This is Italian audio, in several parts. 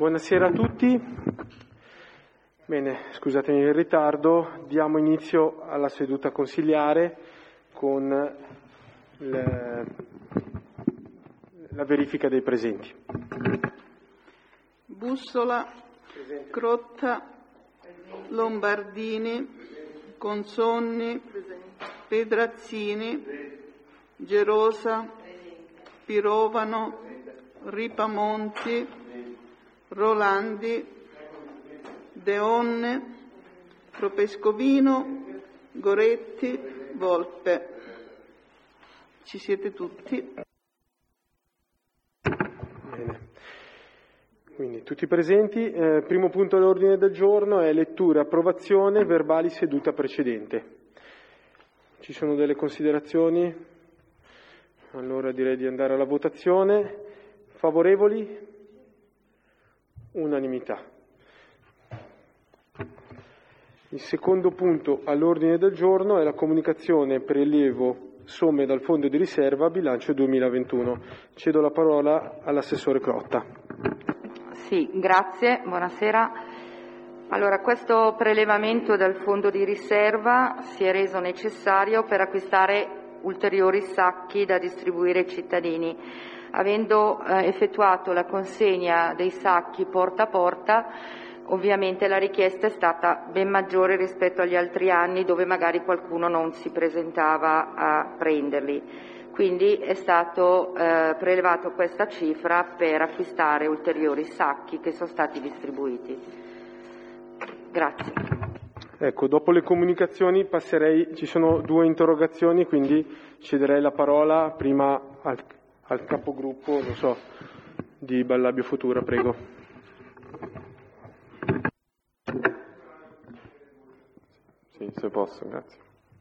Buonasera a tutti. Bene, scusatemi il ritardo, diamo inizio alla seduta consiliare con la verifica dei presenti. Bussola, Crotta, Lombardini, Consonni, Pedrazzini, Gerosa, Pirovano, Ripamonti, Rolandi, Deonne, Propescovino, Goretti, Volpe. Ci siete tutti? Bene. Quindi tutti presenti. Primo punto all'ordine del giorno è lettura e approvazione verbali seduta precedente. Ci sono delle considerazioni? Allora direi di andare alla votazione. Favorevoli? Unanimità. Il secondo punto all'ordine del giorno è la comunicazione prelievo somme dal fondo di riserva bilancio 2021. Cedo la parola all'assessore Crotta. Sì, grazie, buonasera. Allora, questo prelevamento dal fondo di riserva si è reso necessario per acquistare ulteriori sacchi da distribuire ai cittadini. Avendo effettuato la consegna dei sacchi porta a porta, ovviamente la richiesta è stata ben maggiore rispetto agli altri anni dove magari qualcuno non si presentava a prenderli. Quindi è stato prelevato questa cifra per acquistare ulteriori sacchi che sono stati distribuiti. Grazie. Ecco, dopo le comunicazioni passerei, ci sono due interrogazioni, quindi cederei la parola prima al capogruppo, non so, di Ballabio Futura, prego. Sì, se posso, grazie.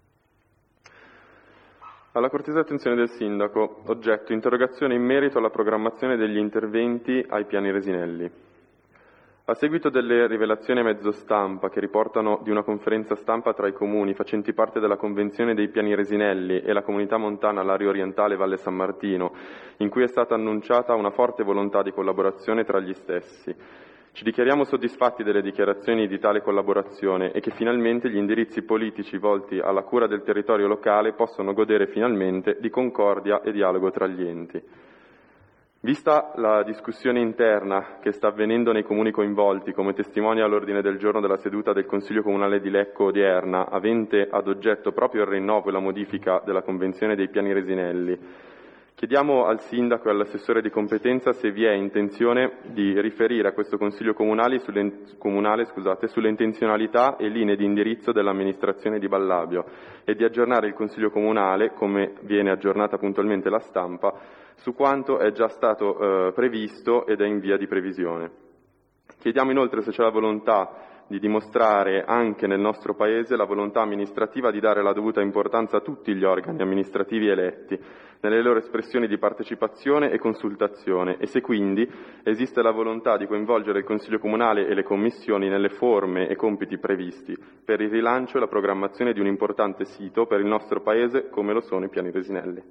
Alla cortese attenzione del Sindaco, oggetto interrogazione in merito alla programmazione degli interventi ai piani Resinelli. A seguito delle rivelazioni a mezzo stampa che riportano di una conferenza stampa tra i comuni facenti parte della Convenzione dei Piani Resinelli e la Comunità Montana Lario Orientale Valle San Martino, in cui è stata annunciata una forte volontà di collaborazione tra gli stessi, ci dichiariamo soddisfatti delle dichiarazioni di tale collaborazione e che finalmente gli indirizzi politici volti alla cura del territorio locale possono godere finalmente di concordia e dialogo tra gli enti. Vista la discussione interna che sta avvenendo nei comuni coinvolti, come testimonia l'ordine del giorno della seduta del Consiglio Comunale di Lecco odierna, avente ad oggetto proprio il rinnovo e la modifica della Convenzione dei Piani Resinelli, chiediamo al Sindaco e all'assessore di competenza se vi è intenzione di riferire a questo Consiglio Comunale sulle intenzionalità e linee di indirizzo dell'amministrazione di Ballabio e di aggiornare il Consiglio Comunale, come viene aggiornata puntualmente la stampa, su quanto è già stato previsto ed è in via di previsione. Chiediamo inoltre se c'è la volontà di dimostrare anche nel nostro Paese la volontà amministrativa di dare la dovuta importanza a tutti gli organi amministrativi eletti, nelle loro espressioni di partecipazione e consultazione, e se quindi esiste la volontà di coinvolgere il Consiglio Comunale e le commissioni nelle forme e compiti previsti per il rilancio e la programmazione di un importante sito per il nostro Paese come lo sono i Piani Resinelli.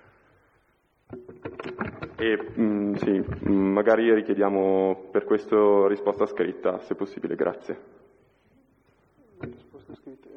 Sì, magari richiediamo per questo risposta scritta, se possibile, grazie. Risposta scritta?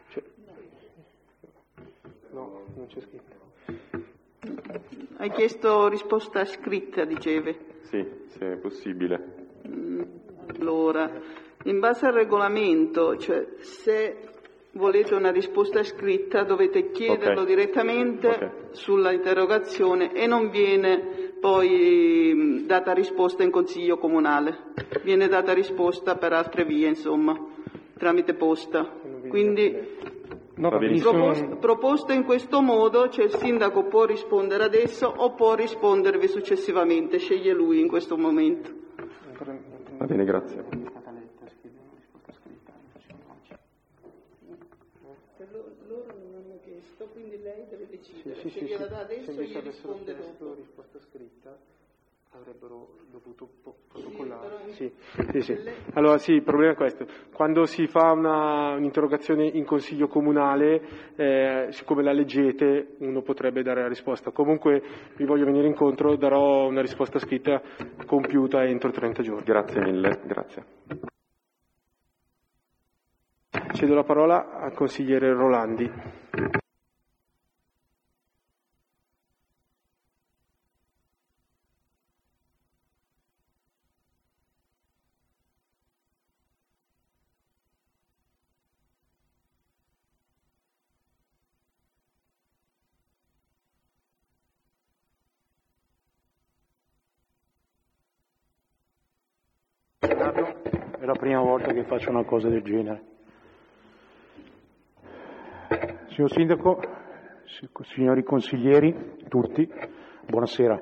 No, non c'è scritta. Hai chiesto risposta scritta, dicevi? Sì, se è possibile. Allora, in base al regolamento, cioè se volete una risposta scritta dovete chiederlo direttamente sulla interrogazione e non viene poi data risposta in Consiglio Comunale, viene data risposta per altre vie, insomma, tramite posta. Quindi proposto in questo modo, cioè il Sindaco può rispondere adesso o può rispondervi successivamente, sceglie lui in questo momento. Va bene, grazie. Loro non hanno chiesto, quindi lei deve decidere Sì, se gliela dà adesso o gli risponde dopo. Risposta scritta. avrebbero dovuto protocollare. Sì. Allora sì, il problema è questo. Quando si fa un'interrogazione in consiglio comunale, siccome la leggete, uno potrebbe dare la risposta. Comunque vi voglio venire incontro, darò una risposta scritta compiuta entro 30 giorni. Grazie mille, grazie. Cedo la parola al consigliere Rolandi. È la prima volta che faccio una cosa del genere. Signor Sindaco, signori consiglieri, tutti, buonasera.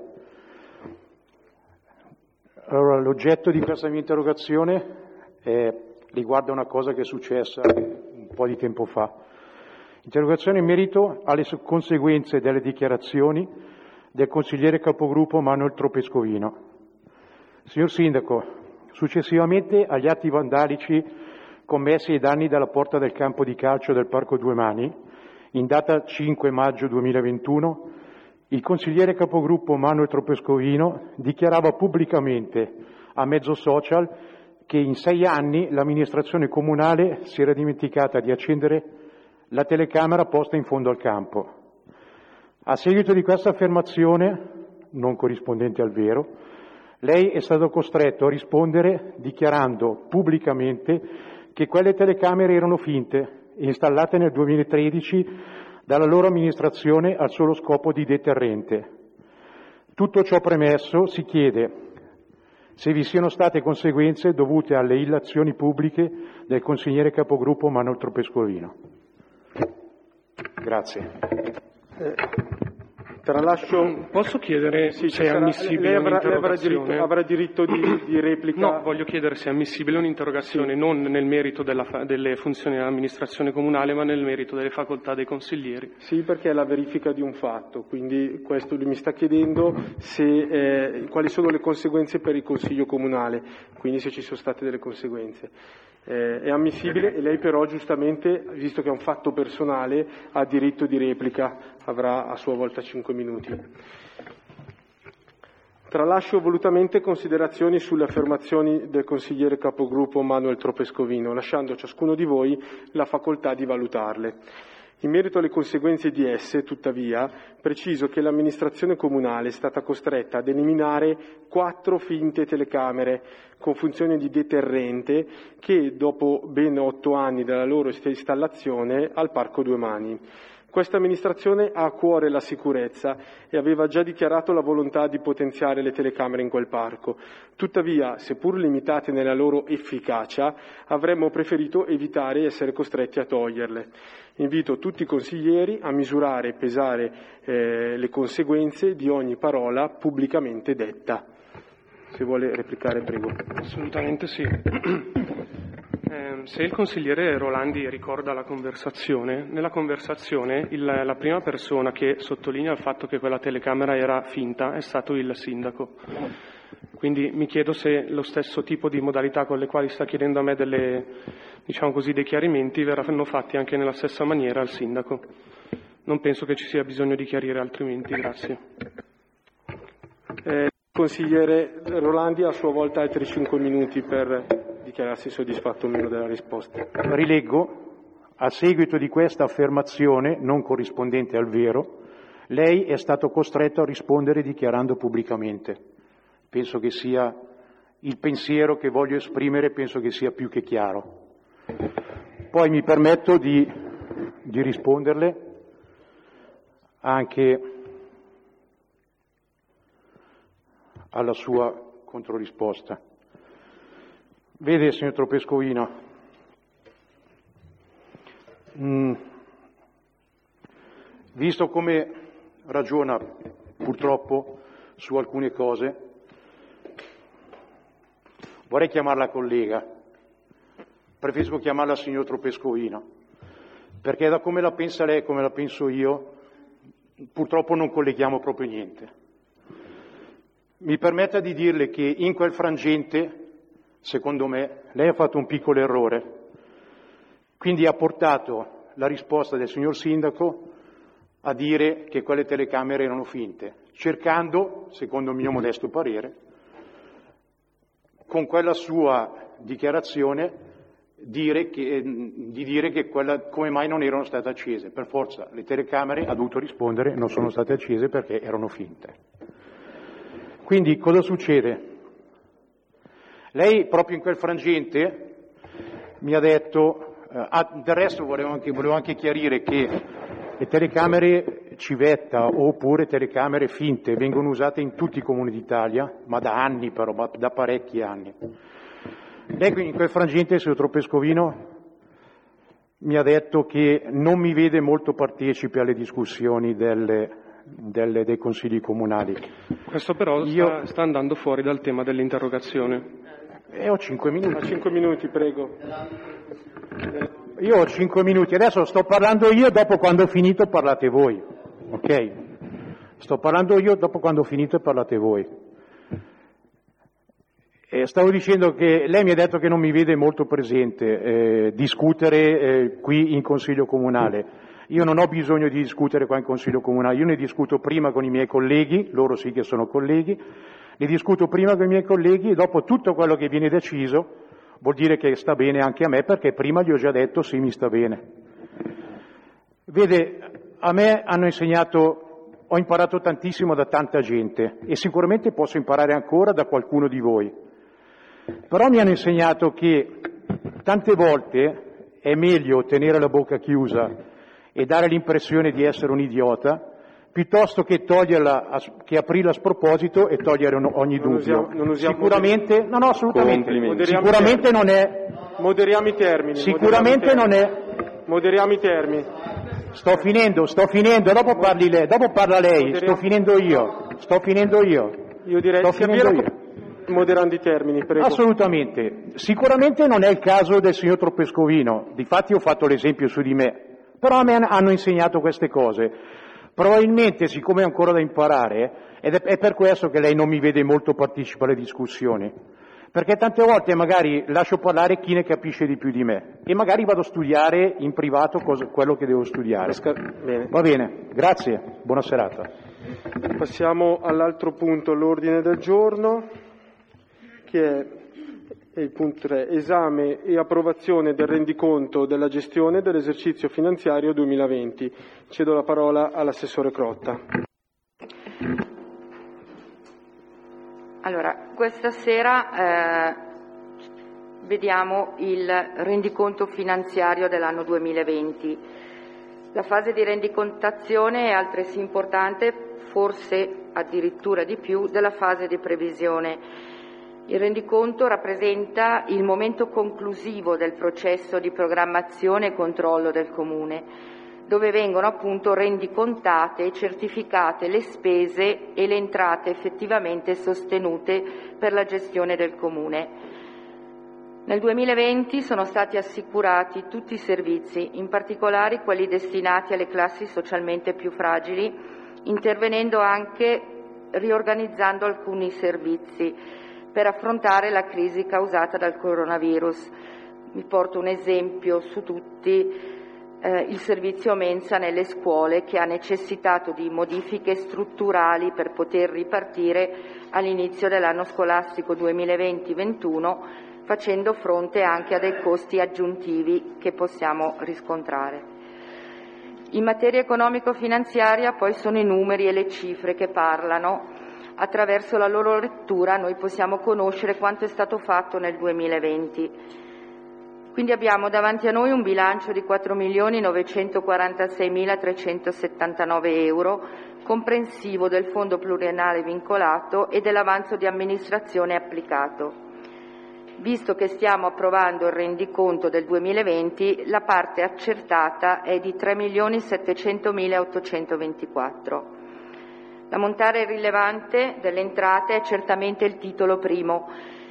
Allora, l'oggetto di questa mia interrogazione riguarda una cosa che è successa un po' di tempo fa. Interrogazione in merito alle conseguenze delle dichiarazioni del consigliere capogruppo Manuel Tropescovino. Signor Sindaco, successivamente agli atti vandalici commessi ai danni della porta del campo di calcio del Parco Due Mani, in data 5 maggio 2021, il consigliere capogruppo Manuel Tropescovino dichiarava pubblicamente a mezzo social che in 6 anni l'amministrazione comunale si era dimenticata di accendere la telecamera posta in fondo al campo. A seguito di questa affermazione, non corrispondente al vero, lei è stato costretto a rispondere dichiarando pubblicamente che quelle telecamere erano finte, installate nel 2013 dalla loro amministrazione al solo scopo di deterrente. Tutto ciò premesso, si chiede se vi siano state conseguenze dovute alle illazioni pubbliche del consigliere capogruppo Manuel Tropescovino. Grazie. Tralascio. Posso chiedere se è ammissibile un'interrogazione? Avrà diritto di replica? No, voglio chiedere se è ammissibile un'interrogazione, sì, non nel merito delle funzioni dell'amministrazione comunale, ma nel merito delle facoltà dei consiglieri. Sì, perché è la verifica di un fatto, quindi questo lui mi sta chiedendo quali sono le conseguenze per il Consiglio comunale, quindi se ci sono state delle conseguenze. È ammissibile e lei però giustamente, visto che è un fatto personale, ha diritto di replica, avrà a sua volta 5 minuti. Tralascio volutamente considerazioni sulle affermazioni del consigliere capogruppo Manuel Tropescovino, lasciando a ciascuno di voi la facoltà di valutarle. In merito alle conseguenze di esse, tuttavia, preciso che l'amministrazione comunale è stata costretta ad eliminare 4 finte telecamere con funzione di deterrente che, dopo ben 8 anni dalla loro installazione, al Parco Due Mani. Questa amministrazione ha a cuore la sicurezza e aveva già dichiarato la volontà di potenziare le telecamere in quel parco. Tuttavia, seppur limitate nella loro efficacia, avremmo preferito evitare di essere costretti a toglierle. Invito tutti i consiglieri a misurare e pesare le conseguenze di ogni parola pubblicamente detta. Se vuole replicare, prego. Assolutamente sì. Se il consigliere Rolandi ricorda la conversazione, nella conversazione la prima persona che sottolinea il fatto che quella telecamera era finta è stato il sindaco. Quindi mi chiedo se lo stesso tipo di modalità con le quali sta chiedendo a me dei chiarimenti verranno fatti anche nella stessa maniera al sindaco. Non penso che ci sia bisogno di chiarire altrimenti, grazie. Consigliere Rolandi ha a sua volta altri 5 minuti per dichiararsi soddisfatto o meno della risposta. Rileggo, a seguito di questa affermazione non corrispondente al vero, lei è stato costretto a rispondere dichiarando pubblicamente. Penso che sia il pensiero che voglio esprimere, penso che sia più che chiaro. Poi mi permetto di risponderle anche alla sua controrisposta. Vede, signor Tropescovino, visto come ragiona purtroppo su alcune cose, vorrei chiamarla collega, preferisco chiamarla signor Tropescovino, perché da come la pensa lei e come la penso io, purtroppo non colleghiamo proprio niente. Mi permetta di dirle che in quel frangente, secondo me, lei ha fatto un piccolo errore, quindi ha portato la risposta del signor Sindaco a dire che quelle telecamere erano finte, cercando, secondo il mio modesto parere, con quella sua dichiarazione di dire che come mai non erano state accese. Per forza, le telecamere, ha dovuto rispondere, non sono state accese perché erano finte. Quindi cosa succede? Lei proprio in quel frangente mi ha detto, del resto volevo anche chiarire che le telecamere civetta oppure telecamere finte vengono usate in tutti i comuni d'Italia, ma da anni però, ma da parecchi anni. Lei in quel frangente, signor Tropescovino, mi ha detto che non mi vede molto partecipe alle discussioni dei consigli comunali. Questo però sta andando fuori dal tema dell'interrogazione. Ho 5 minuti. 5 minuti, prego. Io ho 5 minuti, adesso sto parlando io, dopo quando ho finito parlate voi, ok? Sto parlando io, dopo quando ho finito parlate voi. Stavo dicendo che lei mi ha detto che non mi vede molto presente discutere qui in Consiglio Comunale. Io non ho bisogno di discutere qua in Consiglio Comunale, io ne discuto prima con i miei colleghi, loro sì che sono colleghi, ne discuto prima con i miei colleghi e dopo tutto quello che viene deciso vuol dire che sta bene anche a me, perché prima gli ho già detto sì, mi sta bene. Vede, a me hanno insegnato, ho imparato tantissimo da tanta gente e sicuramente posso imparare ancora da qualcuno di voi. Però mi hanno insegnato che tante volte è meglio tenere la bocca chiusa e dare l'impressione di essere un idiota piuttosto che aprirla a sproposito e togliere ogni dubbio. Sicuramente, no, assolutamente. Sicuramente non è. Moderiamo i termini. Sicuramente non è. Moderiamo i termini. Sto finendo, dopo parla lei, sto finendo io. Io direi sia vero. Moderando i termini, prego. Assolutamente. Sicuramente non è il caso del signor Tropescovino, difatti ho fatto l'esempio su di me, però a me hanno insegnato queste cose. Probabilmente, siccome è ancora da imparare, è per questo che lei non mi vede molto partecipare alle discussioni, perché tante volte magari lascio parlare chi ne capisce di più di me e magari vado a studiare in privato quello che devo studiare. Bene. Va bene, grazie, buona serata. Passiamo all'altro punto all'ordine del giorno, che è il punto 3, esame e approvazione del rendiconto della gestione dell'esercizio finanziario 2020. Cedo la parola all'assessore Crotta. Allora, questa sera vediamo il rendiconto finanziario dell'anno 2020. La fase di rendicontazione è altresì importante, forse addirittura di più, della fase di previsione. Il rendiconto rappresenta il momento conclusivo del processo di programmazione e controllo del Comune, dove vengono appunto rendicontate e certificate le spese e le entrate effettivamente sostenute per la gestione del Comune. Nel 2020 sono stati assicurati tutti i servizi, in particolare quelli destinati alle classi socialmente più fragili, intervenendo anche riorganizzando alcuni servizi per affrontare la crisi causata dal coronavirus. Vi porto un esempio su tutti, il servizio mensa nelle scuole, che ha necessitato di modifiche strutturali per poter ripartire all'inizio dell'anno scolastico 2020-21, facendo fronte anche a dei costi aggiuntivi che possiamo riscontrare. In materia economico-finanziaria poi sono i numeri e le cifre che parlano. Attraverso la loro lettura noi possiamo conoscere quanto è stato fatto nel 2020. Quindi abbiamo davanti a noi un bilancio di 4.946.379 euro, comprensivo del fondo pluriennale vincolato e dell'avanzo di amministrazione applicato. Visto che stiamo approvando il rendiconto del 2020, la parte accertata è di 3.700.824. L'ammontare rilevante delle entrate è certamente il titolo primo,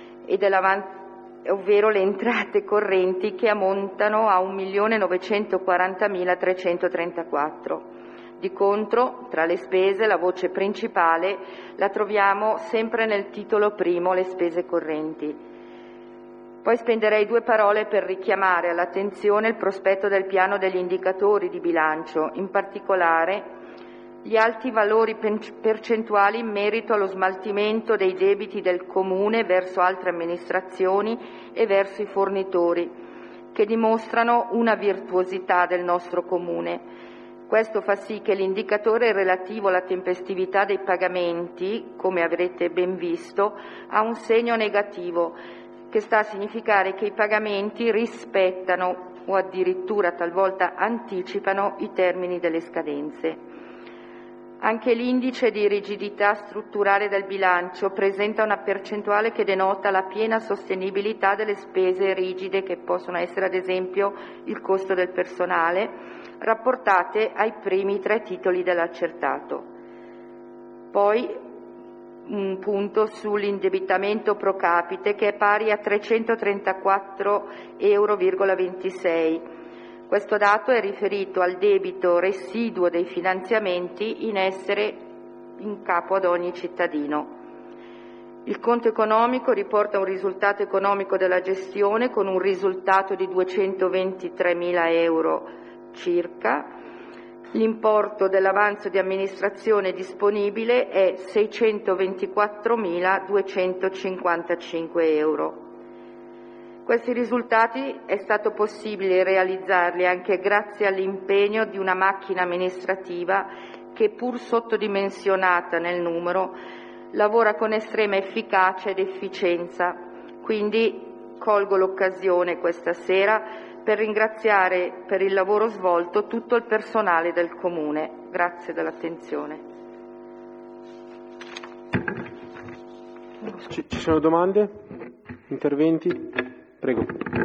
ovvero le entrate correnti che ammontano a 1.940.334. Di contro, tra le spese, la voce principale la troviamo sempre nel titolo primo, le spese correnti. Poi spenderei 2 parole per richiamare all'attenzione il prospetto del piano degli indicatori di bilancio, in particolare gli alti valori percentuali in merito allo smaltimento dei debiti del Comune verso altre amministrazioni e verso i fornitori, che dimostrano una virtuosità del nostro Comune. Questo fa sì che l'indicatore relativo alla tempestività dei pagamenti, come avrete ben visto, ha un segno negativo, che sta a significare che i pagamenti rispettano o addirittura talvolta anticipano i termini delle scadenze. Anche l'indice di rigidità strutturale del bilancio presenta una percentuale che denota la piena sostenibilità delle spese rigide, che possono essere ad esempio il costo del personale, rapportate ai primi 3 titoli dell'accertato. Poi un punto sull'indebitamento pro capite, che è pari a 334,26 euro. Questo dato è riferito al debito residuo dei finanziamenti in essere in capo ad ogni cittadino. Il conto economico riporta un risultato economico della gestione con un risultato di 223.000 euro circa. L'importo dell'avanzo di amministrazione disponibile è 624.255 euro. Questi risultati è stato possibile realizzarli anche grazie all'impegno di una macchina amministrativa che, pur sottodimensionata nel numero, lavora con estrema efficacia ed efficienza. Quindi colgo l'occasione questa sera per ringraziare per il lavoro svolto tutto il personale del Comune. Grazie dell'attenzione. Ci sono domande? Interventi? Prego.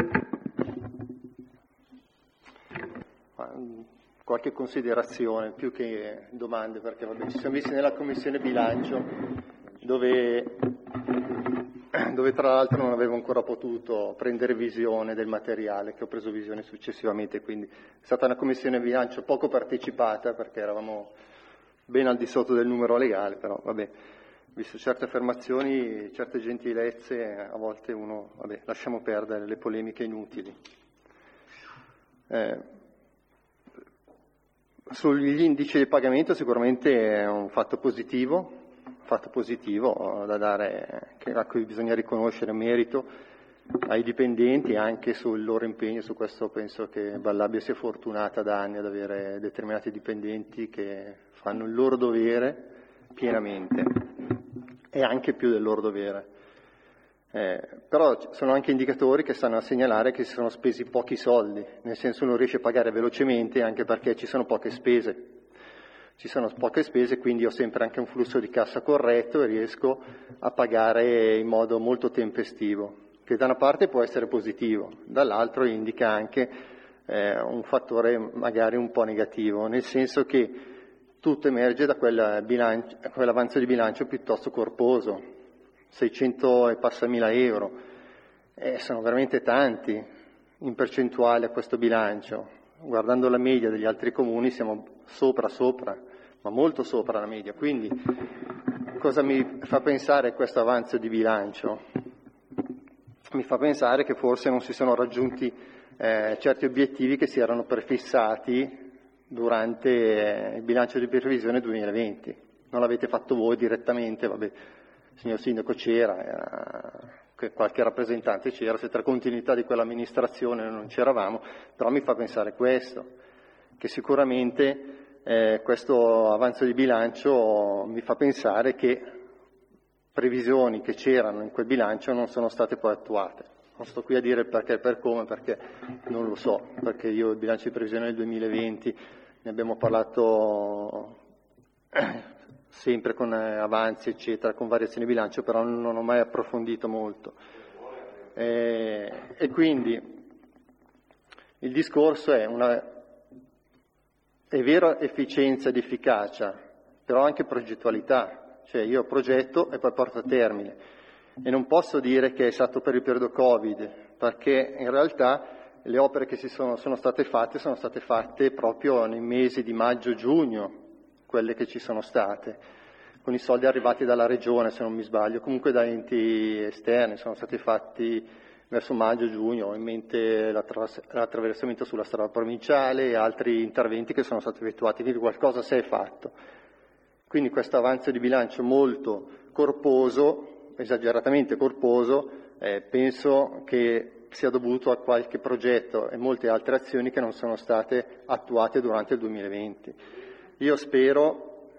Qualche considerazione, più che domande, perché ci siamo visti nella Commissione Bilancio, dove tra l'altro non avevo ancora potuto prendere visione del materiale, che ho preso visione successivamente, quindi è stata una Commissione Bilancio poco partecipata, perché eravamo ben al di sotto del numero legale, però vabbè. Visto certe affermazioni, certe gentilezze, a volte lasciamo perdere le polemiche inutili. Sugli indici di pagamento sicuramente è un fatto positivo da dare, a cui bisogna riconoscere merito ai dipendenti, anche sul loro impegno. Su questo penso che Vallabbia sia fortunata da anni ad avere determinati dipendenti che fanno il loro dovere pienamente, e anche più del loro dovere. Però sono anche indicatori che stanno a segnalare che si sono spesi pochi soldi, nel senso non riesce a pagare velocemente, anche perché ci sono poche spese. Quindi ho sempre anche un flusso di cassa corretto e riesco a pagare in modo molto tempestivo, che da una parte può essere positivo, dall'altro indica anche un fattore magari un po' negativo, nel senso che tutto emerge da quell'avanzo di bilancio piuttosto corposo, 600 e passa mila euro, sono veramente tanti in percentuale a questo bilancio. Guardando la media degli altri comuni siamo sopra, ma molto sopra la media. Quindi cosa mi fa pensare questo avanzo di bilancio? Mi fa pensare che forse non si sono raggiunti certi obiettivi che si erano prefissati durante il bilancio di previsione 2020. Non l'avete fatto voi direttamente, vabbè, il signor Sindaco c'era, qualche rappresentante c'era, se tra continuità di quell'amministrazione non c'eravamo, però mi fa pensare questo, che sicuramente questo avanzo di bilancio mi fa pensare che previsioni che c'erano in quel bilancio non sono state poi attuate. Non sto qui a dire il perché e per come, perché non lo so, perché io il bilancio di previsione del 2020 ne abbiamo parlato sempre con avanzi eccetera, con variazioni di bilancio, però non ho mai approfondito molto. E quindi il discorso è vera efficienza ed efficacia, però anche progettualità, cioè io progetto e poi porto a termine. E non posso dire che è stato per il periodo Covid, perché in realtà le opere che sono state fatte proprio nei mesi di maggio-giugno, quelle che ci sono state, con i soldi arrivati dalla regione, se non mi sbaglio, comunque da enti esterni, sono stati fatti verso maggio-giugno, ho in mente l'attraversamento sulla strada provinciale e altri interventi che sono stati effettuati, quindi qualcosa si è fatto. Quindi questo avanzo di bilancio molto corposo, esageratamente corposo, penso che sia dovuto a qualche progetto e molte altre azioni che non sono state attuate durante il 2020. Io spero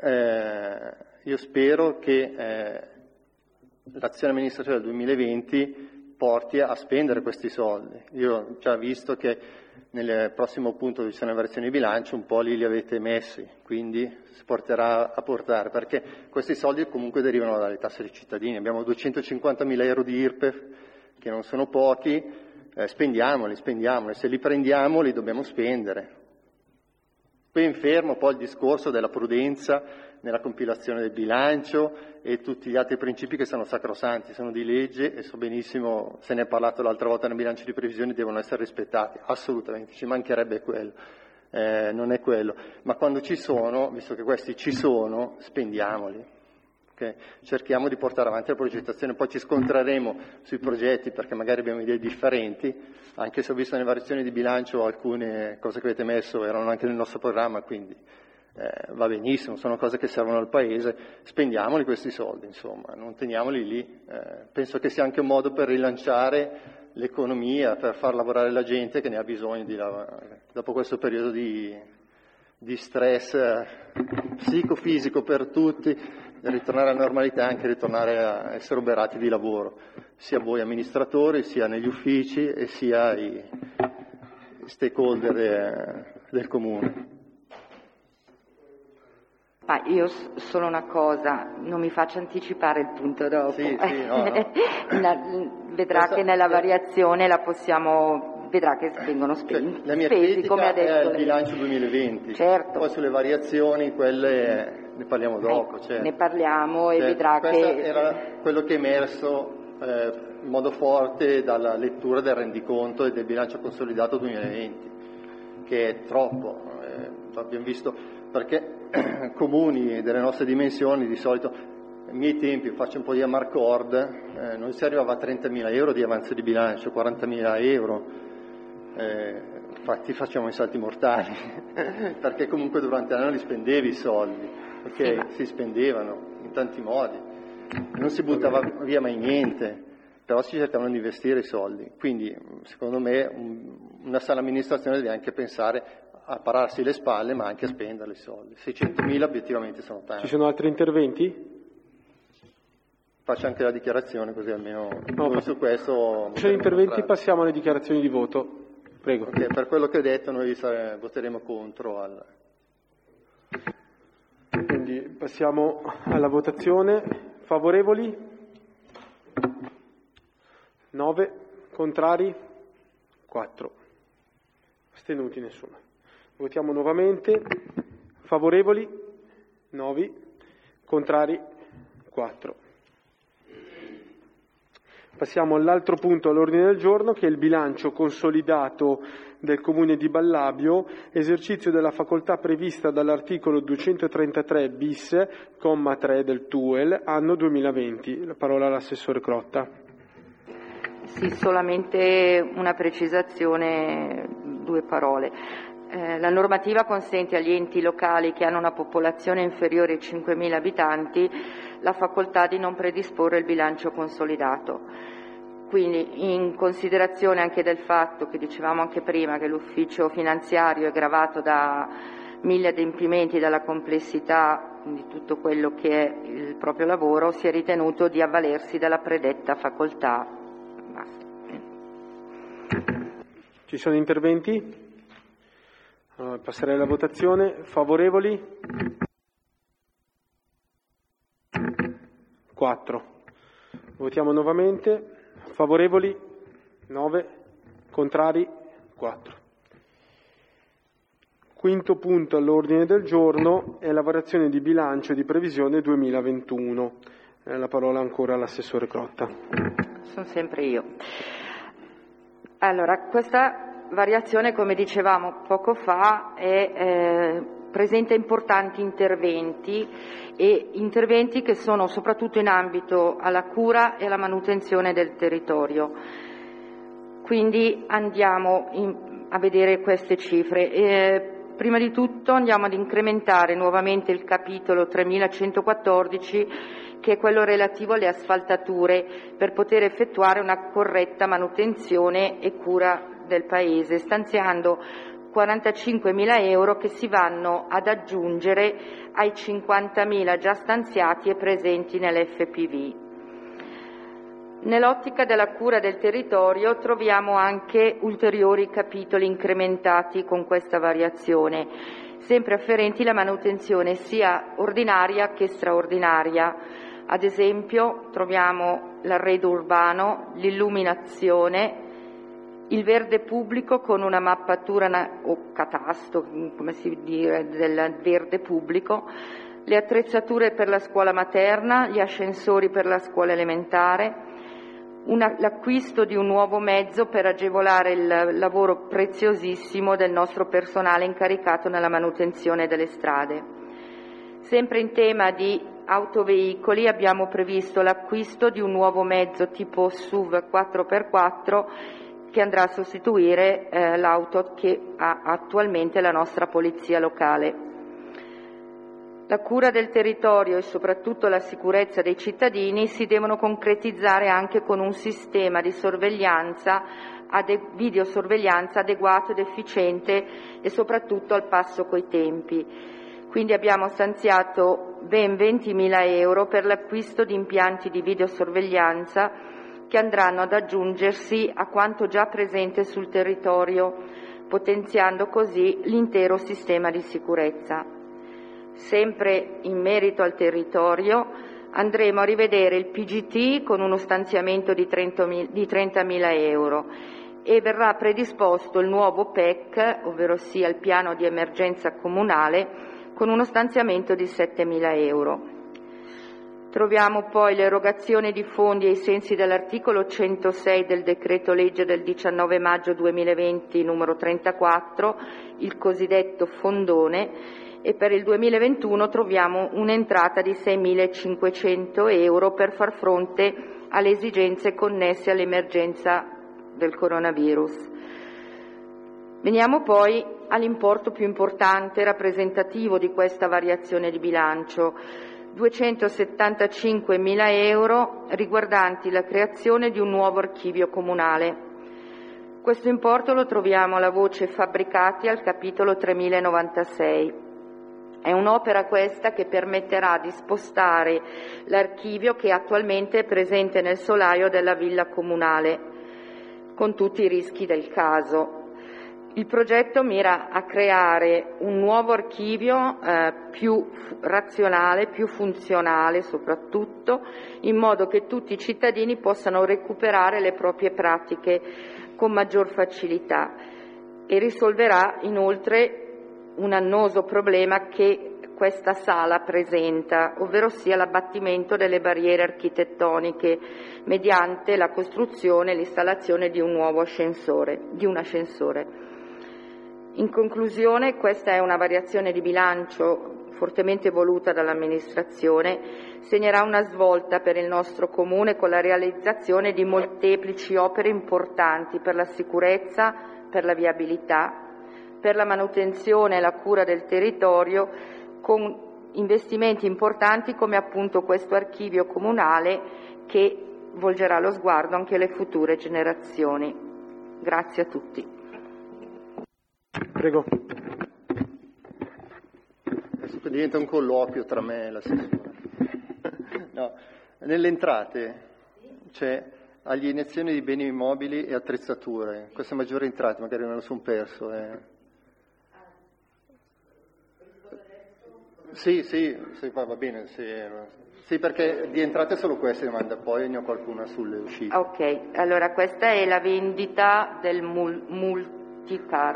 che l'azione amministrativa del 2020 porti a spendere questi soldi. Io ho già visto che nel prossimo punto di variazione di bilancio un po' li avete messi, quindi si porterà a portare, perché questi soldi comunque derivano dalle tasse dei cittadini. Abbiamo 250.000 euro di IRPEF, che non sono pochi, spendiamoli, se li prendiamo li dobbiamo spendere. Qui infermo poi il discorso della prudenza nella compilazione del bilancio e tutti gli altri principi che sono sacrosanti, sono di legge e so benissimo, se ne è parlato l'altra volta nel bilancio di previsione, devono essere rispettati, assolutamente, ci mancherebbe quello, non è quello, ma quando ci sono, visto che questi ci sono, spendiamoli. Okay? Cerchiamo di portare avanti la progettazione, poi ci scontreremo sui progetti perché magari abbiamo idee differenti, anche se ho visto nelle variazioni di bilancio alcune cose che avete messo erano anche nel nostro programma, quindi va benissimo, sono cose che servono al Paese, spendiamoli questi soldi, insomma, non teniamoli lì. Penso che sia anche un modo per rilanciare l'economia, per far lavorare la gente che ne ha bisogno dopo questo periodo di stress psicofisico per tutti, ritornare alla normalità e anche ritornare a essere oberati di lavoro, sia voi amministratori, sia negli uffici e sia i stakeholder del comune. Io solo una cosa, non mi faccio anticipare il punto dopo. Sì, no. Vedrà che nella variazione vedrà che vengono spesi. La mia spesi, come ha detto è il bilancio 2020. Certo. Poi sulle variazioni, quelle ne parliamo dopo. Ne parliamo e vedrà questo che... era quello che è emerso in modo forte dalla lettura del rendiconto e del bilancio consolidato 2020, che è troppo. Abbiamo visto, perché comuni delle nostre dimensioni di solito, ai miei tempi, faccio un po' di Amarcord, non si arrivava a 30.000 euro di avanzo di bilancio, 40.000 euro, infatti facciamo i salti mortali, perché comunque durante l'anno li spendevi i soldi, perché si spendevano in tanti modi, non si buttava via mai niente, però si cercavano di investire i soldi, quindi secondo me una sana amministrazione deve anche pensare a pararsi le spalle ma anche a spendere i soldi. 600.000 obiettivamente sono tanti. Ci sono altri interventi? Faccio anche la dichiarazione così almeno su questo. Ci sono interventi, passiamo alle dichiarazioni di voto. Prego. Okay, per quello che ho detto noi voteremo contro. Quindi passiamo alla votazione. Favorevoli? 9. Contrari? 4. Astenuti nessuno. Votiamo nuovamente. Favorevoli? 9. Contrari? 4. Passiamo all'altro punto all'ordine del giorno, che è il bilancio consolidato del Comune di Ballabio, esercizio della facoltà prevista dall'articolo 233 bis, comma 3 del TUEL, anno 2020. La parola all'assessore Crotta. Sì, solamente una precisazione, 2 parole. La normativa consente agli enti locali che hanno una popolazione inferiore ai 5.000 abitanti la facoltà di non predisporre il bilancio consolidato. Quindi, in considerazione anche del fatto che dicevamo anche prima che l'ufficio finanziario è gravato da 1000 adempimenti, dalla complessità di tutto quello che è il proprio lavoro, si è ritenuto di avvalersi della predetta facoltà. Ci sono interventi? Allora, passerei alla votazione. Favorevoli? 4. Votiamo nuovamente. Favorevoli? 9. Contrari? 4. Quinto punto all'ordine del giorno è la variazione di bilancio di previsione 2021. La parola ancora all'assessore Crotta. Sono sempre io. Allora, questa variazione, come dicevamo poco fa, è presenta importanti interventi che sono soprattutto in ambito alla cura e alla manutenzione del territorio. Quindi andiamo a vedere queste cifre. Prima di tutto andiamo ad incrementare nuovamente il capitolo 3114, che è quello relativo alle asfaltature, per poter effettuare una corretta manutenzione e cura del Paese, stanziando 45.000 euro che si vanno ad aggiungere ai 50.000 già stanziati e presenti nell'FPV. Nell'ottica della cura del territorio troviamo anche ulteriori capitoli incrementati con questa variazione, sempre afferenti alla manutenzione sia ordinaria che straordinaria. Ad esempio troviamo l'arredo urbano, l'illuminazione, il verde pubblico con una mappatura o catasto, come si dice, del verde pubblico, le attrezzature per la scuola materna, gli ascensori per la scuola elementare, l'acquisto di un nuovo mezzo per agevolare il lavoro preziosissimo del nostro personale incaricato nella manutenzione delle strade. Sempre in tema di autoveicoli abbiamo previsto l'acquisto di un nuovo mezzo tipo SUV 4x4 che andrà a sostituire l'auto che ha attualmente la nostra polizia locale. La cura del territorio e soprattutto la sicurezza dei cittadini si devono concretizzare anche con un sistema di sorveglianza, videosorveglianza adeguato ed efficiente e soprattutto al passo coi tempi. Quindi abbiamo stanziato ben 20.000 euro per l'acquisto di impianti di videosorveglianza che andranno ad aggiungersi a quanto già presente sul territorio, potenziando così l'intero sistema di sicurezza. Sempre in merito al territorio andremo a rivedere il PGT con uno stanziamento di 30.000 euro e verrà predisposto il nuovo PEC, ovvero sia il piano di emergenza comunale, con uno stanziamento di 7.000 euro. Troviamo poi l'erogazione di fondi ai sensi dell'articolo 106 del decreto legge del 19 maggio 2020 numero 34, il cosiddetto fondone, e per il 2021 troviamo un'entrata di 6.500 euro per far fronte alle esigenze connesse all'emergenza del coronavirus. Veniamo poi all'importo più importante e rappresentativo di questa variazione di bilancio, 275.000 euro riguardanti la creazione di un nuovo archivio comunale. Questo importo lo troviamo alla voce fabbricati al capitolo 3096. È un'opera questa che permetterà di spostare l'archivio che attualmente è presente nel solaio della villa comunale, con tutti i rischi del caso. Il progetto mira a creare un nuovo archivio più razionale, più funzionale soprattutto, in modo che tutti i cittadini possano recuperare le proprie pratiche con maggior facilità e risolverà inoltre un annoso problema che questa sala presenta, ovvero sia l'abbattimento delle barriere architettoniche mediante la costruzione e l'installazione di un nuovo ascensore, In conclusione, questa è una variazione di bilancio fortemente voluta dall'amministrazione, segnerà una svolta per il nostro Comune con la realizzazione di molteplici opere importanti per la sicurezza, per la viabilità, per la manutenzione e la cura del territorio, con investimenti importanti come appunto questo archivio comunale che volgerà lo sguardo anche alle future generazioni. Grazie a tutti. Prego. Adesso diventa un colloquio tra me e l'assessore. No, nelle entrate c'è alienazione di beni immobili e attrezzature. Queste maggiori entrate magari me lo sono perso. Sì, va bene. Sì, perché di entrate solo queste domande, poi ne ho qualcuna sulle uscite. Ok, allora questa è la vendita del multicar,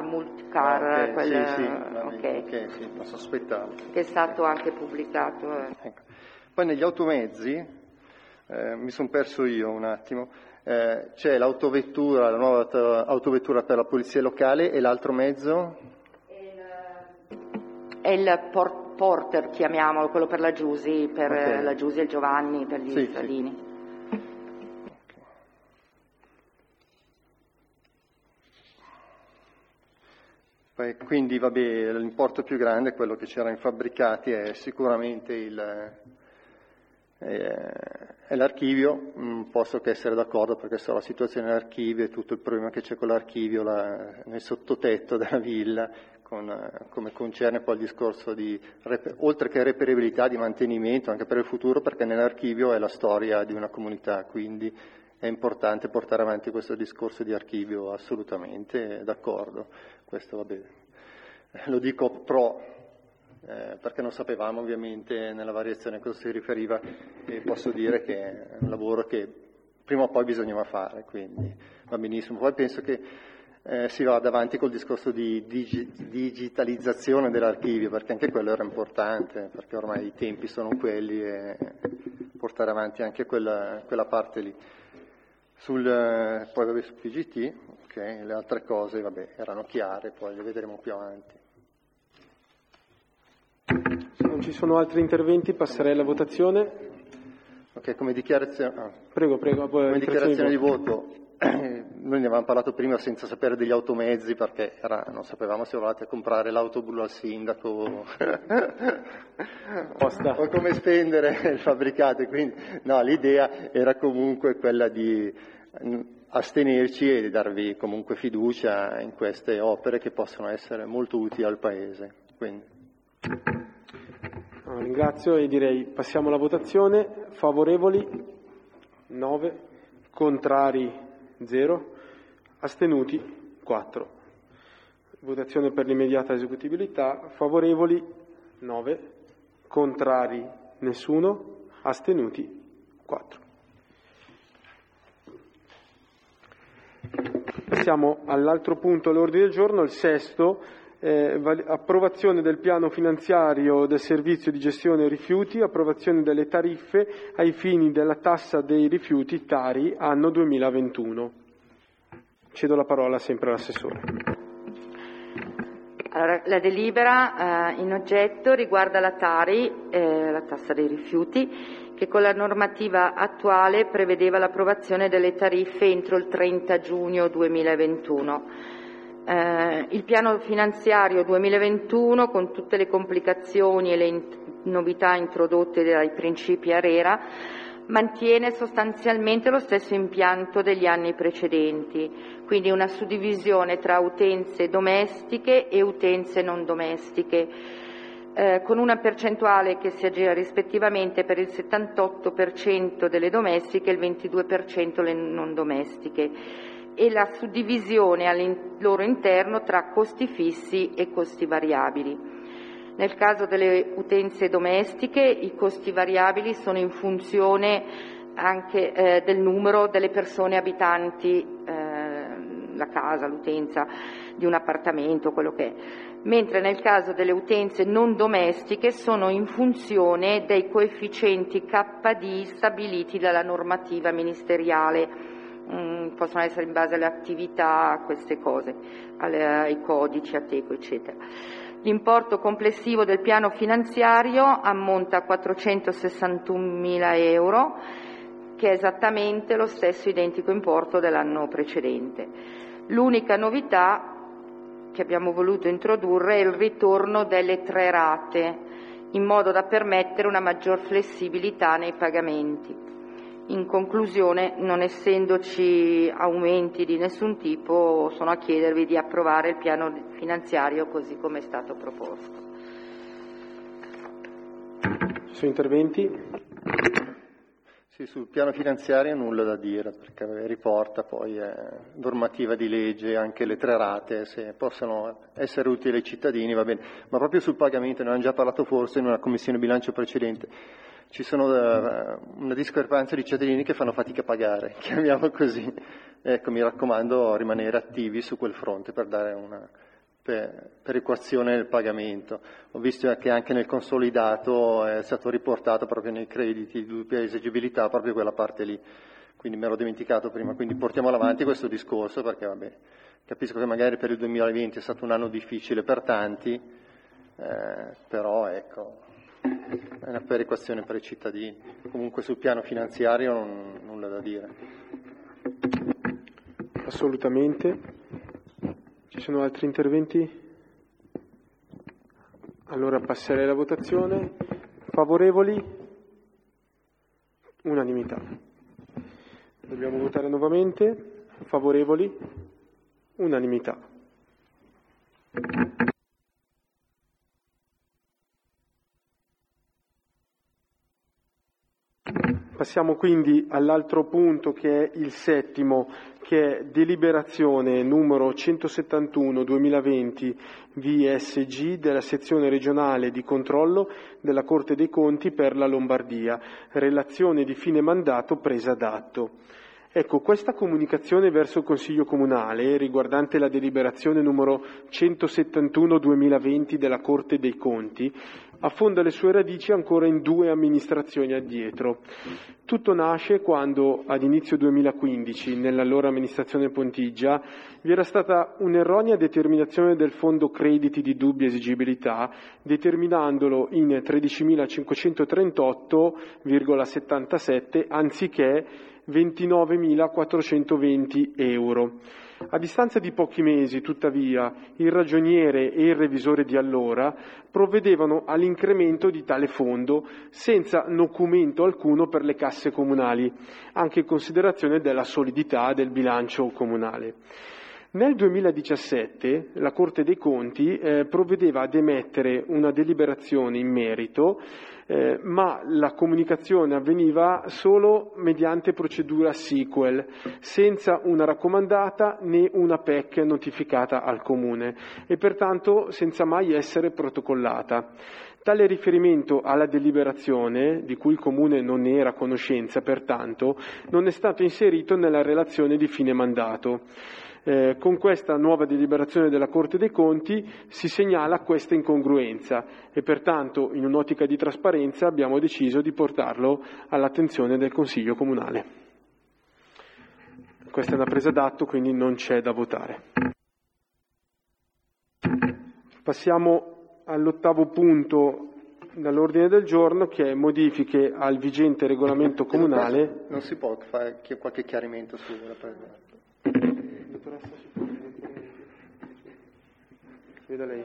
okay, sì, lo sospettavo. Che è stato anche pubblicato. Ecco. Poi negli automezzi, mi sono perso io un attimo, c'è l'autovettura, la nuova autovettura per la polizia locale e l'altro mezzo? è il porter, chiamiamolo, quello per la Giusi, per la Giusi e il Giovanni, per gli Salini. Quindi l'importo più grande, quello che c'era in fabbricati, è sicuramente è l'archivio. Posso che essere d'accordo, perché so la situazione dell'archivio e tutto il problema che c'è con l'archivio nel sottotetto della villa, come concerne poi il discorso di, oltre che reperibilità, di mantenimento anche per il futuro, perché nell'archivio è la storia di una comunità, quindi è importante portare avanti questo discorso di archivio, assolutamente d'accordo. Questo lo dico perché non sapevamo ovviamente nella variazione a cosa si riferiva, e posso dire che è un lavoro che prima o poi bisognava fare, quindi va benissimo. Poi penso che si vada avanti col discorso di digitalizzazione dell'archivio, perché anche quello era importante, perché ormai i tempi sono quelli, e portare avanti anche quella parte lì. Poi su PGT, le altre cose erano chiare, poi le vedremo più avanti. Se non ci sono altri interventi passerei alla votazione. Ok, come dichiarazione, Prego, come dichiarazione di voto, noi ne avevamo parlato prima senza sapere degli automezzi, perché non sapevamo se volevate comprare l'auto blu al sindaco o come spendere il fabbricato, quindi no, l'idea era comunque quella di astenerci e di darvi comunque fiducia in queste opere che possono essere molto utili al Paese. Quindi. Ringrazio e direi passiamo alla votazione. Favorevoli 9, contrari 0, astenuti 4. Votazione per l'immediata esecutibilità. Favorevoli 9, contrari nessuno, astenuti 4. Passiamo all'altro punto all'ordine del giorno, il sesto, approvazione del piano finanziario del servizio di gestione rifiuti, approvazione delle tariffe ai fini della tassa dei rifiuti Tari anno 2021. Cedo la parola sempre all'assessore. Allora, la delibera in oggetto riguarda la Tari, la tassa dei rifiuti, che con la normativa attuale prevedeva l'approvazione delle tariffe entro il 30 giugno 2021. Il piano finanziario 2021, con tutte le complicazioni e le novità introdotte dai principi ARERA, mantiene sostanzialmente lo stesso impianto degli anni precedenti, quindi una suddivisione tra utenze domestiche e utenze non domestiche, con una percentuale che si aggira rispettivamente per il 78% delle domestiche e il 22% le non domestiche, e la suddivisione al loro interno tra costi fissi e costi variabili. Nel caso delle utenze domestiche i costi variabili sono in funzione anche del numero delle persone abitanti la casa, l'utenza di un appartamento, quello che è, mentre nel caso delle utenze non domestiche sono in funzione dei coefficienti KD stabiliti dalla normativa ministeriale. Possono essere in base alle attività, queste cose, ai codici Ateco, eccetera. L'importo complessivo del piano finanziario ammonta a 461.000 euro, che è esattamente lo stesso identico importo dell'anno precedente. L'unica novità che abbiamo voluto introdurre è il ritorno delle 3 rate, in modo da permettere una maggior flessibilità nei pagamenti. In conclusione, non essendoci aumenti di nessun tipo, sono a chiedervi di approvare il piano finanziario così come è stato proposto. Ci sono interventi? Sì, sul piano finanziario nulla da dire, perché riporta poi normativa di legge, anche le 3 rate, se possono essere utili ai cittadini, va bene. Ma proprio sul pagamento, ne abbiamo già parlato forse in una commissione bilancio precedente, ci sono una discrepanza di cittadini che fanno fatica a pagare, chiamiamo così. Ecco, mi raccomando, rimanere attivi su quel fronte per dare una perequazione del pagamento. Ho visto che anche nel consolidato è stato riportato proprio nei crediti di dubbia esigibilità proprio quella parte lì, quindi me l'ho dimenticato prima, quindi portiamo avanti questo discorso, perché vabbè, capisco che magari per il 2020 è stato un anno difficile per tanti, però ecco, è una perequazione per i cittadini. Comunque sul piano finanziario nulla da dire. Assolutamente. Ci sono altri interventi? Allora passerei alla votazione. Favorevoli? Unanimità. Dobbiamo votare nuovamente. Favorevoli? Unanimità. Passiamo quindi all'altro punto, che è il settimo, che è deliberazione numero 171/2020 VSG della sezione regionale di controllo della Corte dei Conti per la Lombardia, relazione di fine mandato presa d'atto. Ecco, questa comunicazione verso il Consiglio Comunale, riguardante la deliberazione numero 171/2020 della Corte dei Conti, affonda le sue radici ancora in 2 amministrazioni addietro. Tutto nasce quando, ad inizio 2015, nell'allora amministrazione Pontigia, vi era stata un'erronea determinazione del fondo crediti di dubbia esigibilità, determinandolo in 13.538,77 anziché 29.420 euro. A distanza di pochi mesi, tuttavia, il ragioniere e il revisore di allora provvedevano all'incremento di tale fondo senza nocumento alcuno per le casse comunali, anche in considerazione della solidità del bilancio comunale. Nel 2017 la Corte dei Conti provvedeva ad emettere una deliberazione in merito, ma la comunicazione avveniva solo mediante procedura sequel, senza una raccomandata né una PEC notificata al Comune e pertanto senza mai essere protocollata. Tale riferimento alla deliberazione, di cui il Comune non ne era a conoscenza, pertanto, non è stato inserito nella relazione di fine mandato. Con questa nuova deliberazione della Corte dei Conti si segnala questa incongruenza e pertanto, in un'ottica di trasparenza, abbiamo deciso di portarlo all'attenzione del Consiglio Comunale. Questa è una presa d'atto, quindi non c'è da votare. Passiamo all'8° punto dall'ordine del giorno, che è modifiche al vigente regolamento comunale. Non si può fare qualche chiarimento sulla presa d'atto? Veda lei.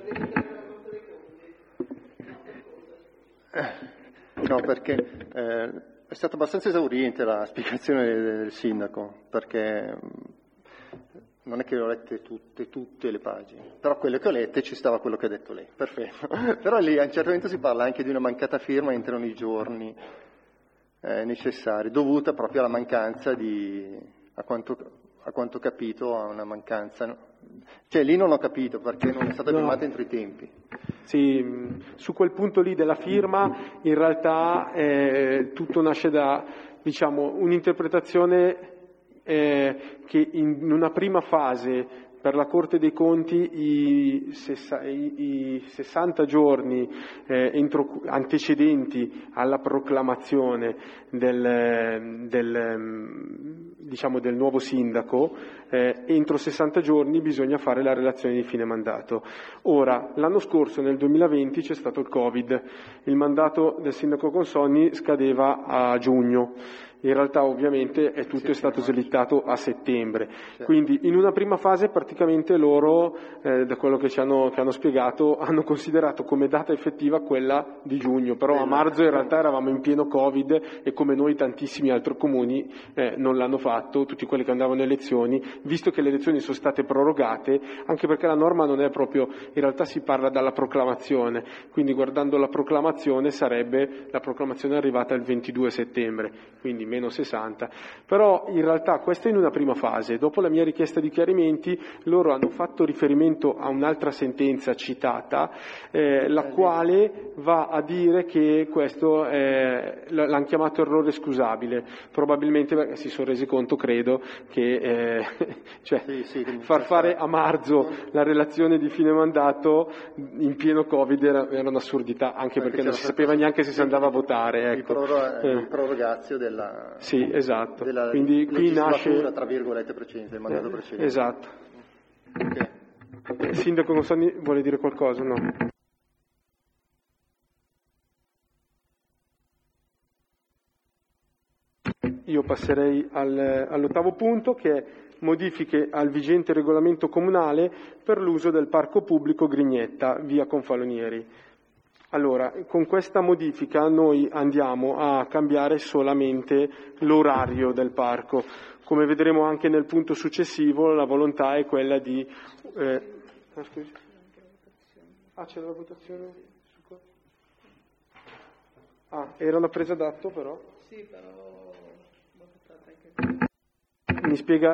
No, perché è stata abbastanza esauriente la spiegazione del sindaco, perché non è che le ho lette tutte le pagine, però quelle che ho lette ci stava quello che ha detto lei, perfetto. Però lì a un certo momento si parla anche di una mancata firma entro i giorni necessari, dovuta proprio alla mancanza di, a quanto ho capito, a una mancanza, cioè lì non ho capito perché non è stata firmata entro i tempi. Sì, su quel punto lì della firma in realtà tutto nasce da, diciamo, un'interpretazione che in una prima fase per la Corte dei Conti i 60 giorni antecedenti alla proclamazione del nuovo sindaco, entro 60 giorni bisogna fare la relazione di fine mandato. Ora, l'anno scorso, nel 2020, c'è stato il Covid, il mandato del sindaco Consonni scadeva a giugno. In realtà ovviamente tutto è stato slittato a settembre, quindi in una prima fase praticamente loro, da quello che hanno spiegato, hanno considerato come data effettiva quella di giugno, però a marzo in realtà eravamo in pieno Covid e come noi tantissimi altri comuni non l'hanno fatto, tutti quelli che andavano alle elezioni, visto che le elezioni sono state prorogate, anche perché la norma non è proprio, in realtà si parla dalla proclamazione, quindi guardando la proclamazione sarebbe la proclamazione arrivata il 22 settembre, quindi meno 60, però in realtà questo è in una prima fase. Dopo la mia richiesta di chiarimenti loro hanno fatto riferimento a un'altra sentenza citata, la quale va a dire che questo l'hanno chiamato errore scusabile, probabilmente perché si sono resi conto, credo, che far fare a marzo la relazione di fine mandato in pieno Covid era un'assurdità, anche perché non si sapeva neanche se si andava a votare. Ecco. Il prorogazio della sì, esatto. Della quindi qui nasce, tra virgolette, precedente, il mandato precedente. Esatto. Okay. Il sindaco Consonni vuole dire qualcosa? No. passerei all'ottavo punto, che è modifiche al vigente regolamento comunale per l'uso del parco pubblico Grignetta, via Confalonieri. Allora, con questa modifica noi andiamo a cambiare solamente l'orario del parco. Come vedremo anche nel punto successivo, la volontà è quella di... c'è la votazione? Era una presa d'atto però? Sì, però... Mi spiega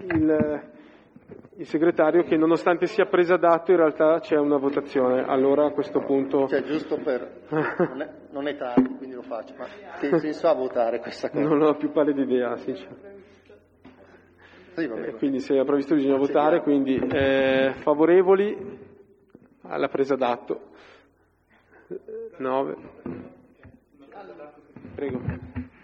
il segretario che nonostante sia presa d'atto in realtà c'è una votazione, allora a questo punto... Cioè giusto per... non è tardi, quindi lo faccio, ma che senso ha votare questa cosa? Non ho più pallida idea, sì. Sì, quindi se è previsto bisogna votare, quindi favorevoli alla presa d'atto. 9. Prego.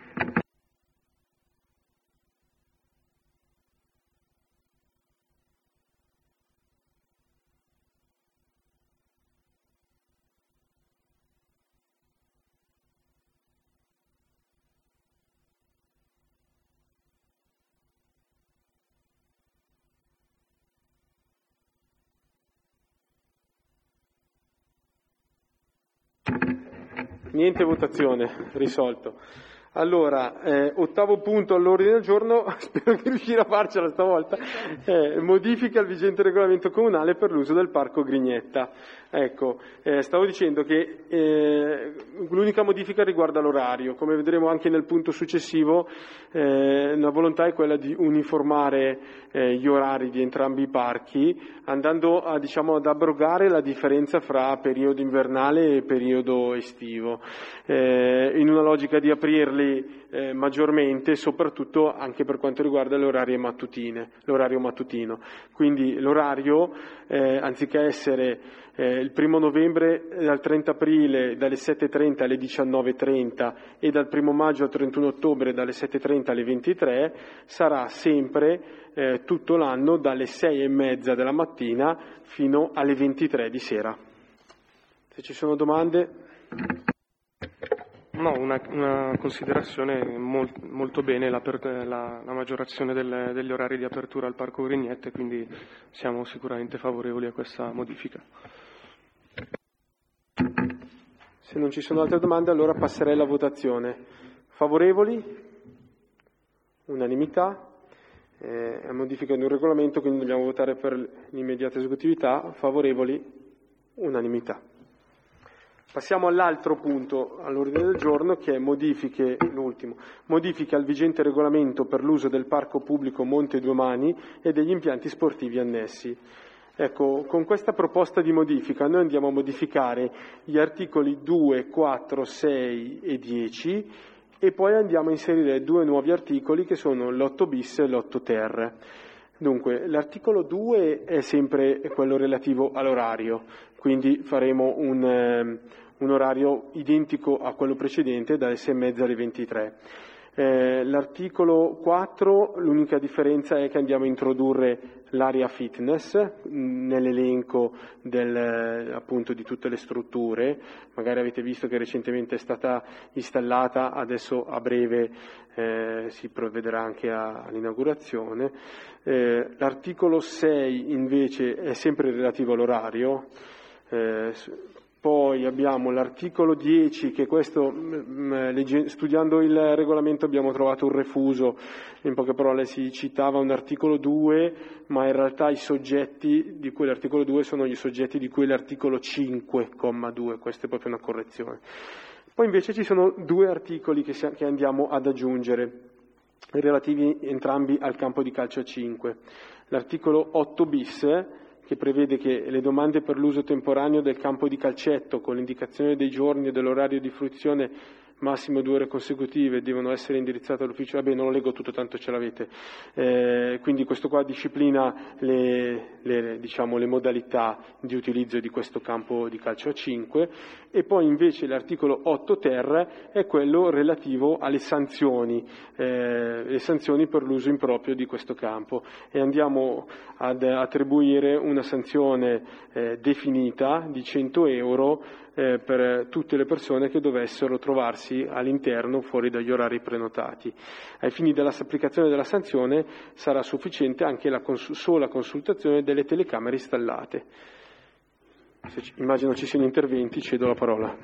Niente votazione, risolto. Allora, ottavo punto all'ordine del giorno, spero di riuscire a farcela stavolta, modifica al vigente regolamento comunale per l'uso del parco Grignetta. Ecco, stavo dicendo che l'unica modifica riguarda l'orario. Come vedremo anche nel punto successivo, la volontà è quella di uniformare gli orari di entrambi i parchi, andando ad abrogare la differenza fra periodo invernale e periodo estivo, in una logica di aprirli maggiormente, soprattutto anche per quanto riguarda l'orario mattutino. Quindi l'orario, anziché essere il 1 novembre dal 30 aprile dalle 7.30 alle 19.30 e dal 1 maggio al 31 ottobre dalle 7.30 alle 23, sarà sempre tutto l'anno dalle 6:30 della mattina fino alle 23 di sera. Se ci sono domande... No, una considerazione molto bene la maggiorazione degli orari di apertura al Parco Grignette, quindi siamo sicuramente favorevoli a questa modifica. Se non ci sono altre domande, allora passerei alla votazione. Favorevoli? Unanimità. È modifica di un regolamento, quindi dobbiamo votare per l'immediata esecutività. Favorevoli? Unanimità. Passiamo all'altro punto all'ordine del giorno, che è l'ultimo, modifiche al vigente regolamento per l'uso del parco pubblico Monte Due Mani e degli impianti sportivi annessi. Ecco, con questa proposta di modifica noi andiamo a modificare gli articoli 2, 4, 6 e 10 e poi andiamo a inserire 2 nuovi articoli che sono l'8 bis e l'8 ter. Dunque, l'articolo 2 è sempre quello relativo all'orario, quindi faremo un orario identico a quello precedente, dalle 6:30 alle 23. L'articolo 4, l'unica differenza è che andiamo a introdurre l'area fitness nell'elenco appunto di tutte le strutture. Magari avete visto che recentemente è stata installata, adesso a breve si provvederà anche all'inaugurazione. L'articolo 6 invece è sempre relativo all'orario. Poi abbiamo l'articolo 10, che questo, studiando il regolamento, abbiamo trovato un refuso. In poche parole si citava un articolo 2, ma in realtà i soggetti di quell'articolo 2 sono gli soggetti di quell'articolo 5,2. Questa è proprio una correzione. Poi invece ci sono 2 articoli che andiamo ad aggiungere, relativi entrambi al campo di calcio a 5. L'articolo 8 bis, che prevede che le domande per l'uso temporaneo del campo di calcetto con l'indicazione dei giorni e dell'orario di fruizione massimo 2 ore consecutive devono essere indirizzate all'ufficio. Vabbè, non lo leggo tutto, tanto ce l'avete. Quindi questo qua disciplina le modalità di utilizzo di questo campo di calcio a 5. E poi invece l'articolo 8 ter è quello relativo alle sanzioni, le sanzioni per l'uso improprio di questo campo, e andiamo ad attribuire una sanzione definita di 100 euro per tutte le persone che dovessero trovarsi trovarsi all'interno fuori dagli orari prenotati. Ai fini dell'applicazione della sanzione sarà sufficiente anche la sola consultazione delle telecamere installate. Immagino ci siano interventi, cedo la parola.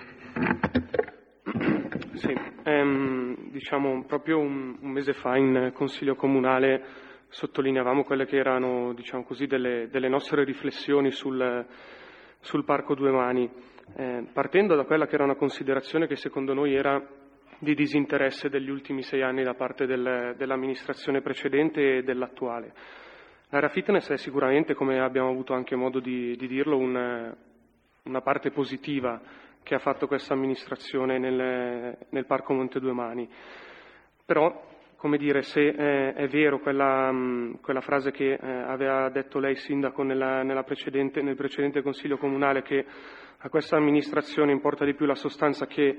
Sì, diciamo proprio un mese fa in Consiglio Comunale sottolineavamo quelle che erano, diciamo così, delle nostre riflessioni sul Parco Due Mani, partendo da quella che era una considerazione che secondo noi era di disinteresse degli ultimi 6 anni da parte dell'amministrazione precedente e dell'attuale. L'area fitness è sicuramente, come abbiamo avuto anche modo di dirlo, una parte positiva che ha fatto questa amministrazione nel Parco Monte Due Mani. Però, come dire, se è vero quella frase che aveva detto lei, Sindaco, nel precedente Consiglio Comunale, che a questa amministrazione importa di più la sostanza che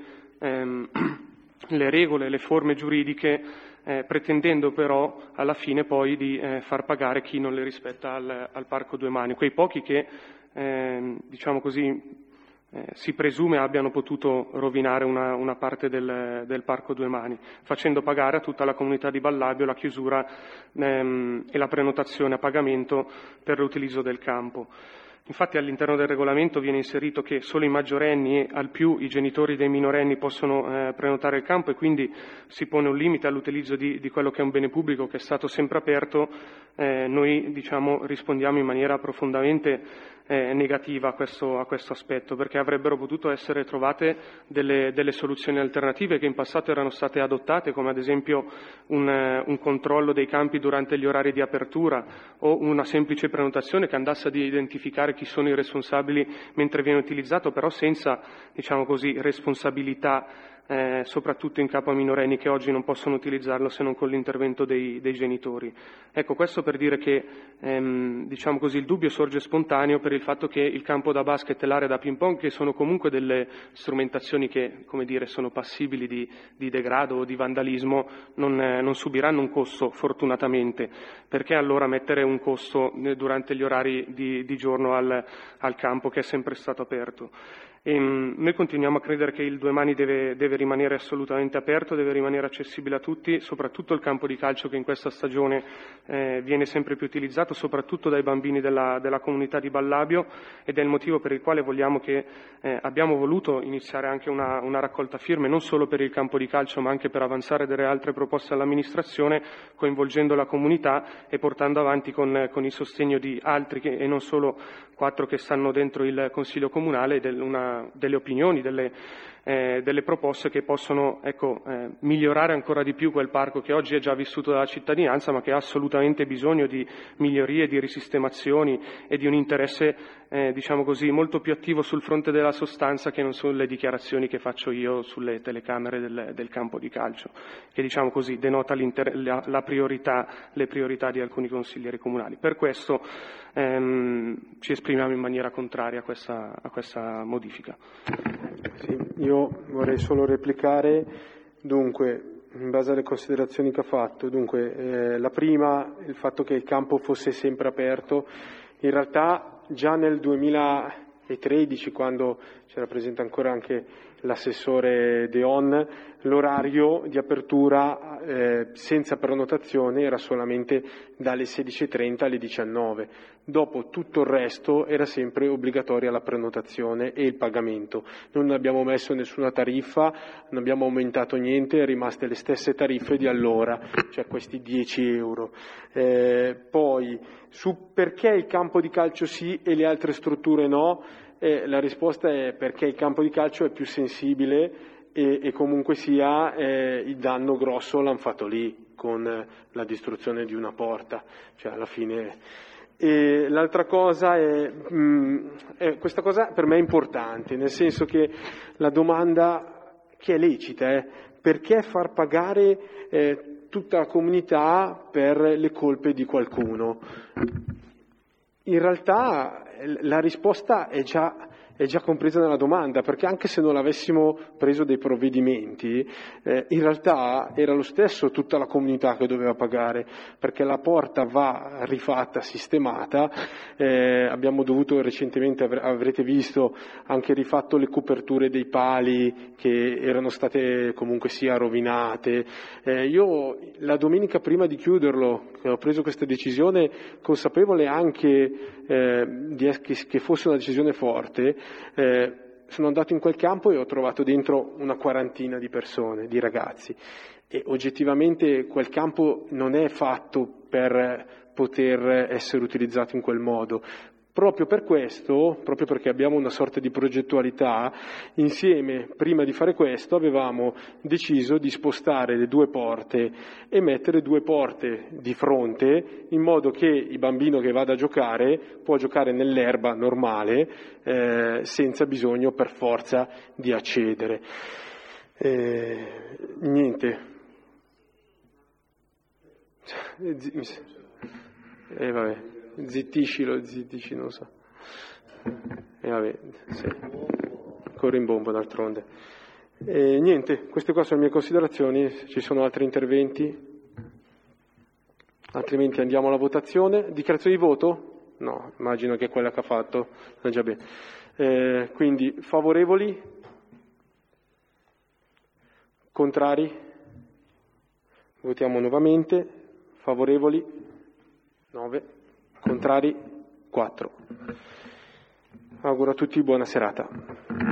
le regole, le forme giuridiche, pretendendo però alla fine poi di far pagare chi non le rispetta al Parco Due Mani, quei pochi che, diciamo così, si presume abbiano potuto rovinare una parte del Parco Due Mani, facendo pagare a tutta la comunità di Ballabio la chiusura e la prenotazione a pagamento per l'utilizzo del campo. Infatti all'interno del regolamento viene inserito che solo i maggiorenni e al più i genitori dei minorenni possono prenotare il campo, e quindi si pone un limite all'utilizzo di quello che è un bene pubblico che è stato sempre aperto. Noi, diciamo, rispondiamo in maniera profondamente negativa a questo aspetto, perché avrebbero potuto essere trovate delle soluzioni alternative che in passato erano state adottate, come ad esempio un controllo dei campi durante gli orari di apertura o una semplice prenotazione che andasse ad identificare chi sono i responsabili mentre viene utilizzato, però senza, diciamo così, responsabilità soprattutto in capo a minorenni che oggi non possono utilizzarlo se non con l'intervento dei genitori. Ecco, questo per dire che diciamo così, il dubbio sorge spontaneo per il fatto che il campo da basket e l'area da ping pong, che sono comunque delle strumentazioni che, come dire, sono passibili di degrado o di vandalismo, non subiranno un costo, fortunatamente. Perché allora mettere un costo durante gli orari di giorno al campo che è sempre stato aperto? E noi continuiamo a credere che il Due Mani deve rimanere assolutamente aperto, deve rimanere accessibile a tutti, soprattutto il campo di calcio che in questa stagione viene sempre più utilizzato, soprattutto dai bambini della comunità di Ballabio, ed è il motivo per il quale abbiamo voluto iniziare anche una raccolta firme, non solo per il campo di calcio ma anche per avanzare delle altre proposte all'amministrazione, coinvolgendo la comunità e portando avanti con il sostegno di altri e non solo 4 che stanno dentro il Consiglio Comunale delle opinioni, delle proposte che possono migliorare ancora di più quel parco che oggi è già vissuto dalla cittadinanza, ma che ha assolutamente bisogno di migliorie, di risistemazioni e di un interesse diciamo così molto più attivo sul fronte della sostanza, che non sono le dichiarazioni che faccio io sulle telecamere del campo di calcio, che, diciamo così, denota le priorità di alcuni consiglieri comunali. Per questo ci esprimiamo in maniera contraria a questa modifica. Sì, io vorrei solo replicare, dunque, in base alle considerazioni che ha fatto. Dunque, la prima, il fatto che il campo fosse sempre aperto. In realtà già nel 2013, quando c'era presente ancora anche l'assessore Deon, l'orario di apertura senza prenotazione era solamente dalle 16:30 alle 19. Dopo tutto il resto era sempre obbligatoria la prenotazione e il pagamento. Non abbiamo messo nessuna tariffa, non abbiamo aumentato niente, rimaste le stesse tariffe di allora, cioè questi 10 euro. Poi, su perché il campo di calcio sì e le altre strutture no, la risposta è perché il campo di calcio è più sensibile e comunque sia il danno grosso l'hanno fatto lì, con la distruzione di una porta, cioè alla fine. E l'altra cosa questa cosa per me è importante, nel senso che la domanda, che è lecita, perché far pagare tutta la comunità per le colpe di qualcuno? In realtà la risposta è già è già compresa nella domanda, perché anche se non avessimo preso dei provvedimenti, in realtà era lo stesso tutta la comunità che doveva pagare, perché la porta va rifatta, sistemata, abbiamo dovuto recentemente, avrete visto, anche rifatto le coperture dei pali che erano state comunque sia rovinate. Io la domenica prima di chiuderlo, ho preso questa decisione consapevole anche che fosse una decisione forte, sono andato in quel campo e ho trovato dentro una quarantina di persone, di ragazzi, e oggettivamente quel campo non è fatto per poter essere utilizzato in quel modo. Proprio per questo, proprio perché abbiamo una sorta di progettualità, insieme, prima di fare questo, avevamo deciso di spostare le 2 porte e mettere 2 porte di fronte, in modo che il bambino che vada a giocare può giocare nell'erba normale, senza bisogno per forza di accedere. Niente. Vabbè. Zittisci, non so. Vabbè, sì. Corre in bombo d'altronde. Niente, queste qua sono le mie considerazioni. Se ci sono altri interventi, altrimenti andiamo alla votazione. Dichiarazione di voto? No, immagino che è quella che ha fatto. Già bene. Quindi favorevoli? Contrari? Votiamo nuovamente. Favorevoli? 9. Contrari? 4. Auguro a tutti buona serata.